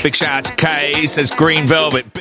Big shout out to Kay, says Green Velvet.